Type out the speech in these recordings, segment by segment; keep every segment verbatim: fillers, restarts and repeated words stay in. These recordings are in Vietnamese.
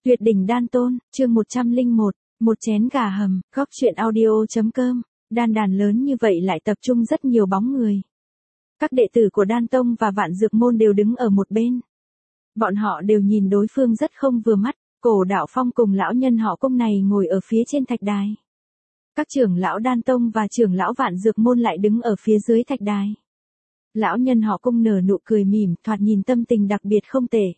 Tuyệt đỉnh đan tôn, chương một trăm lẻ một, một chén gà hầm, góc chuyện audio.com, đan đàn lớn như vậy lại tập trung rất nhiều bóng người. Các đệ tử của Đan Tông và Vạn Dược Môn đều đứng ở một bên. Bọn họ đều nhìn đối phương rất không vừa mắt, Cổ Đạo Phong cùng lão nhân họ Cung này ngồi ở phía trên thạch đài. Các trưởng lão Đan Tông và trưởng lão Vạn Dược Môn lại đứng ở phía dưới thạch đài. Lão nhân họ Cung nở nụ cười mỉm, thoạt nhìn tâm tình đặc biệt không tệ.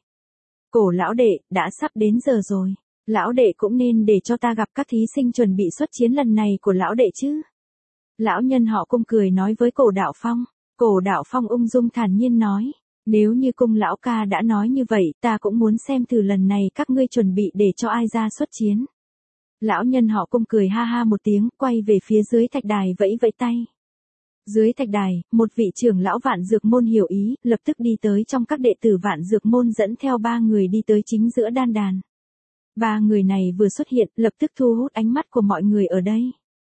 Cổ lão đệ, đã sắp đến giờ rồi, lão đệ cũng nên để cho ta gặp các thí sinh chuẩn bị xuất chiến lần này của lão đệ chứ. Lão nhân họ Cung cười nói với Cổ Đạo Phong. Cổ Đạo Phong ung dung thản nhiên nói, nếu như Cung lão ca đã nói như vậy, ta cũng muốn xem thử lần này các ngươi chuẩn bị để cho ai ra xuất chiến. Lão nhân họ Cung cười ha ha một tiếng, quay về phía dưới thạch đài vẫy vẫy tay. Dưới thạch đài, một vị trưởng lão Vạn Dược Môn hiểu ý, lập tức đi tới trong các đệ tử Vạn Dược Môn dẫn theo ba người đi tới chính giữa đan đàn. Ba người này vừa xuất hiện, lập tức thu hút ánh mắt của mọi người ở đây.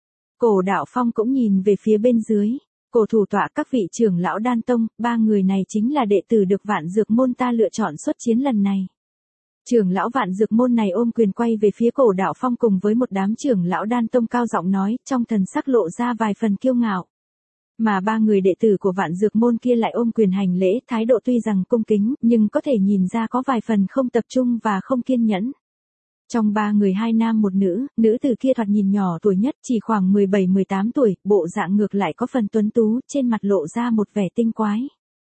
Cổ Đạo Phong cũng nhìn về phía bên dưới. Cổ thủ tọa các vị trưởng lão Đan Tông, ba người này chính là đệ tử được Vạn Dược Môn ta lựa chọn xuất chiến lần này. Trưởng lão Vạn Dược Môn này ôm quyền quay về phía Cổ Đạo Phong cùng với một đám trưởng lão Đan Tông cao giọng nói, trong thần sắc lộ ra vài phần kiêu ngạo. Mà ba người đệ tử của Vạn Dược Môn kia lại ôm quyền hành lễ, thái độ tuy rằng cung kính, nhưng có thể nhìn ra có vài phần không tập trung và không kiên nhẫn. Trong ba người hai nam một nữ, nữ tử kia thoạt nhìn nhỏ tuổi nhất, chỉ khoảng mười bảy mười tám tuổi, bộ dạng ngược lại có phần tuấn tú, trên mặt lộ ra một vẻ tinh quái.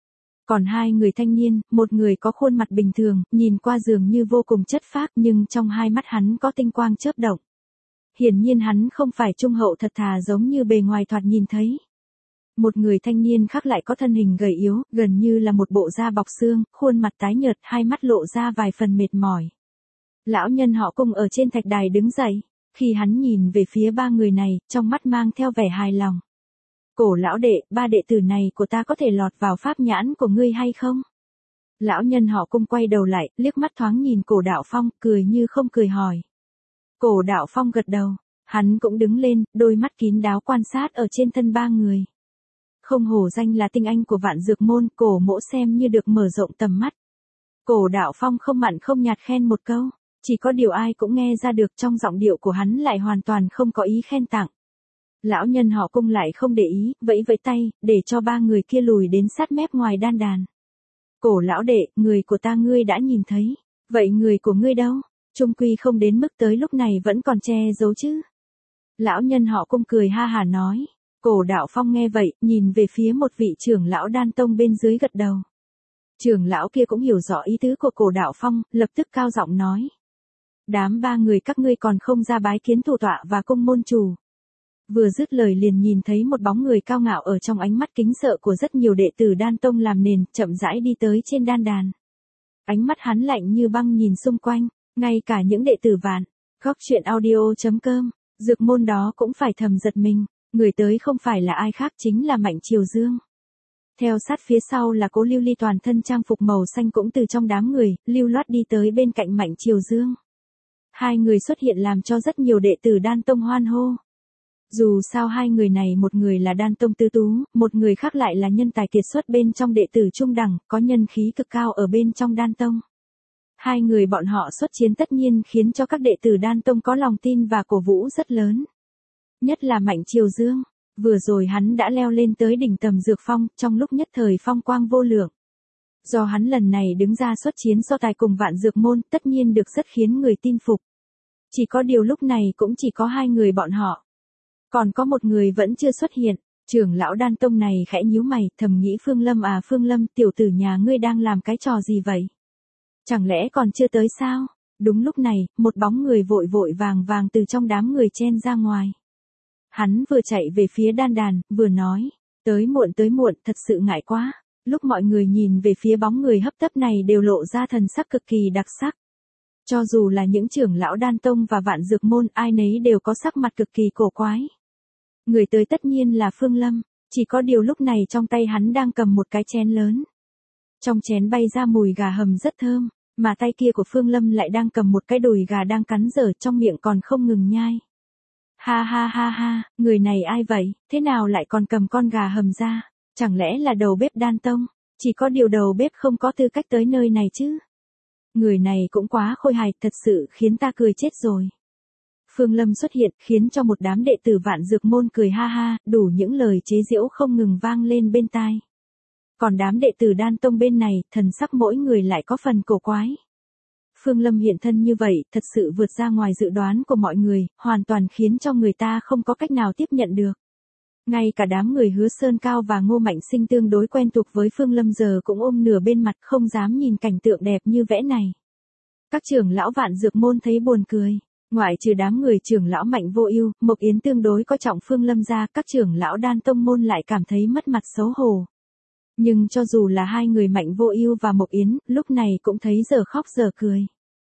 Còn hai người thanh niên, một người có khuôn mặt bình thường, nhìn qua dường như vô cùng chất phác nhưng trong hai mắt hắn có tinh quang chớp động. Hiển nhiên hắn không phải trung hậu thật thà giống như bề ngoài thoạt nhìn thấy. Một người thanh niên khác lại có thân hình gầy yếu, gần như là một bộ da bọc xương, khuôn mặt tái nhợt, hai mắt lộ ra vài phần mệt mỏi. Lão nhân họ Cung ở trên thạch đài đứng dậy, khi hắn nhìn về phía ba người này, trong mắt mang theo vẻ hài lòng. Cổ lão đệ, ba đệ tử này của ta có thể lọt vào pháp nhãn của ngươi hay không? Lão nhân họ Cung quay đầu lại, liếc mắt thoáng nhìn Cổ Đạo Phong, cười như không cười hỏi. Cổ Đạo Phong gật đầu, hắn cũng đứng lên, đôi mắt kín đáo quan sát ở trên thân ba người. Không hổ danh là tinh anh của Vạn Dược Môn, Cổ mỗ xem như được mở rộng tầm mắt. Cổ Đạo Phong không mặn không nhạt khen một câu, chỉ có điều ai cũng nghe ra được trong giọng điệu của hắn lại hoàn toàn không có ý khen tặng. Lão nhân họ Cung lại không để ý, vẫy vẫy tay, để cho ba người kia lùi đến sát mép ngoài đan đàn. Cổ lão đệ, người của ta ngươi đã nhìn thấy, vậy người của ngươi đâu? Trung quy không đến mức tới lúc này vẫn còn che giấu chứ? Lão nhân họ Cung cười ha hả nói. Cổ Đạo Phong nghe vậy, nhìn về phía một vị trưởng lão Đan Tông bên dưới gật đầu. Trưởng lão kia cũng hiểu rõ ý tứ của Cổ Đạo Phong, lập tức cao giọng nói. Đám ba người các ngươi còn không ra bái kiến thủ tọa và cung môn chủ. Vừa dứt lời liền nhìn thấy một bóng người cao ngạo ở trong ánh mắt kính sợ của rất nhiều đệ tử Đan Tông làm nền, chậm rãi đi tới trên đan đàn. Ánh mắt hắn lạnh như băng nhìn xung quanh, ngay cả những đệ tử Vạn, góc chuyện audio.com, Dược Môn đó cũng phải thầm giật mình. Người tới không phải là ai khác chính là Mạnh Triều Dương. Theo sát phía sau là Cố Lưu Ly toàn thân trang phục màu xanh cũng từ trong đám người, lưu loát đi tới bên cạnh Mạnh Triều Dương. Hai người xuất hiện làm cho rất nhiều đệ tử Đan Tông hoan hô. Dù sao hai người này một người là Đan Tông tứ tú, một người khác lại là nhân tài kiệt xuất bên trong đệ tử trung đẳng, có nhân khí cực cao ở bên trong Đan Tông. Hai người bọn họ xuất chiến tất nhiên khiến cho các đệ tử Đan Tông có lòng tin và cổ vũ rất lớn. Nhất là Mạnh Triều Dương, vừa rồi hắn đã leo lên tới đỉnh tầm dược phong, trong lúc nhất thời phong quang vô lượng. Do hắn lần này đứng ra xuất chiến so tài cùng Vạn Dược Môn, tất nhiên được rất khiến người tin phục. Chỉ có điều lúc này cũng chỉ có hai người bọn họ. Còn có một người vẫn chưa xuất hiện, trưởng lão Đan Tông này khẽ nhíu mày, thầm nghĩ Phương Lâm à Phương Lâm, tiểu tử nhà ngươi đang làm cái trò gì vậy? Chẳng lẽ còn chưa tới sao? Đúng lúc này, một bóng người vội vội vàng vàng từ trong đám người chen ra ngoài. Hắn vừa chạy về phía đan đàn, vừa nói, tới muộn tới muộn, thật sự ngại quá. Lúc mọi người nhìn về phía bóng người hấp tấp này đều lộ ra thần sắc cực kỳ đặc sắc. Cho dù là những trưởng lão Đan Tông và Vạn Dược Môn, ai nấy đều có sắc mặt cực kỳ cổ quái. Người tới tất nhiên là Phương Lâm, chỉ có điều lúc này trong tay hắn đang cầm một cái chén lớn. Trong chén bay ra mùi gà hầm rất thơm, mà tay kia của Phương Lâm lại đang cầm một cái đùi gà đang cắn dở trong miệng còn không ngừng nhai. Ha ha ha ha, người này ai vậy, thế nào lại còn cầm con gà hầm ra, chẳng lẽ là đầu bếp Đan Tông, chỉ có điều đầu bếp không có tư cách tới nơi này chứ. Người này cũng quá khôi hài, thật sự khiến ta cười chết rồi. Phương Lâm xuất hiện, khiến cho một đám đệ tử Vạn Dược Môn cười ha ha, đủ những lời chế giễu không ngừng vang lên bên tai. Còn đám đệ tử Đan Tông bên này, thần sắc mỗi người lại có phần cổ quái. Phương Lâm hiện thân như vậy, thật sự vượt ra ngoài dự đoán của mọi người, hoàn toàn khiến cho người ta không có cách nào tiếp nhận được. Ngay cả đám người Hứa Sơn Cao và Ngô Mạnh Sinh tương đối quen thuộc với Phương Lâm giờ cũng ôm nửa bên mặt không dám nhìn cảnh tượng đẹp như vẽ này. Các trưởng lão Vạn Dược Môn thấy buồn cười. Ngoại trừ đám người trưởng lão Mạnh Vô Ưu, Mộc Yến tương đối có trọng Phương Lâm ra, các trưởng lão Đan Tông môn lại cảm thấy mất mặt xấu hổ. Nhưng cho dù là hai người Mạnh Vô Ưu và Mộc Yến, lúc này cũng thấy giờ khóc giờ cười.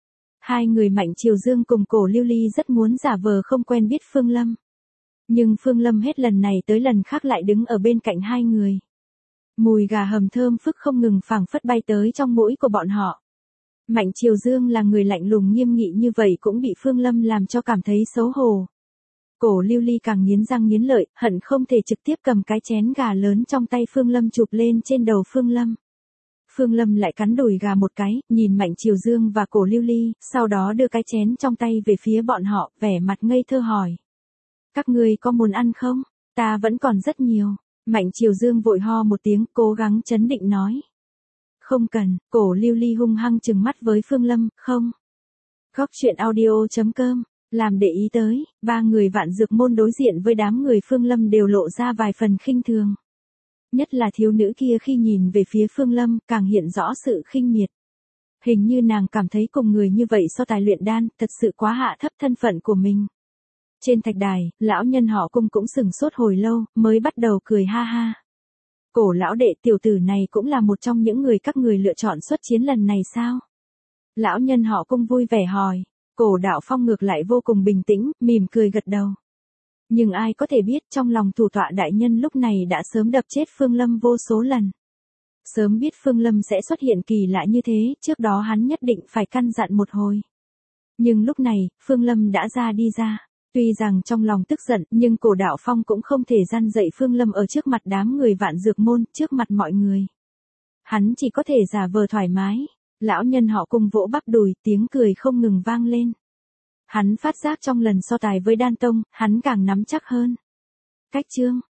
Hai người Mạnh Triều Dương cùng Cổ Lưu Ly rất muốn giả vờ không quen biết Phương Lâm. Nhưng Phương Lâm hết lần này tới lần khác lại đứng ở bên cạnh hai người. Mùi gà hầm thơm phức không ngừng phảng phất bay tới trong mũi của bọn họ. Mạnh Triều Dương là người lạnh lùng nghiêm nghị như vậy cũng bị Phương Lâm làm cho cảm thấy xấu hổ. Cổ Lưu Ly càng nghiến răng nghiến lợi, hận không thể trực tiếp cầm cái chén gà lớn trong tay Phương Lâm chụp lên trên đầu Phương Lâm. Phương Lâm lại cắn đùi gà một cái, nhìn Mạnh Triều Dương và Cổ Lưu Ly, sau đó đưa cái chén trong tay về phía bọn họ, vẻ mặt ngây thơ hỏi. Các ngươi có muốn ăn không? Ta vẫn còn rất nhiều. Mạnh Triều Dương vội ho một tiếng, cố gắng trấn định nói. Không cần. Cổ Lưu Ly hung hăng trừng mắt với Phương Lâm, không. Góc truyện audio chấm com, làm để ý tới, ba người Vạn Dược Môn đối diện với đám người Phương Lâm đều lộ ra vài phần khinh thường. Nhất là thiếu nữ kia khi nhìn về phía Phương Lâm, càng hiện rõ sự khinh miệt. Hình như nàng cảm thấy cùng người như vậy so tài luyện đan, thật sự quá hạ thấp thân phận của mình. Trên thạch đài, lão nhân họ Cung cũng sừng sốt hồi lâu, mới bắt đầu cười ha ha. Cổ lão đệ, tiểu tử này cũng là một trong những người các người lựa chọn xuất chiến lần này sao? Lão nhân họ Cung vui vẻ hỏi. Cổ Đạo Phong ngược lại vô cùng bình tĩnh, mỉm cười gật đầu. Nhưng ai có thể biết trong lòng thủ tọa đại nhân lúc này đã sớm đập chết Phương Lâm vô số lần. Sớm biết Phương Lâm sẽ xuất hiện kỳ lạ như thế, trước đó hắn nhất định phải căn dặn một hồi. Nhưng lúc này, Phương Lâm đã ra đi ra. Tuy rằng trong lòng tức giận, nhưng Cổ Đạo Phong cũng không thể gian dạy Phương Lâm ở trước mặt đám người Vạn Dược Môn, trước mặt mọi người. Hắn chỉ có thể giả vờ thoải mái. Lão nhân họ Cung vỗ bắp đùi, tiếng cười không ngừng vang lên. Hắn phát giác trong lần so tài với Đan Tông, hắn càng nắm chắc hơn. Cách chương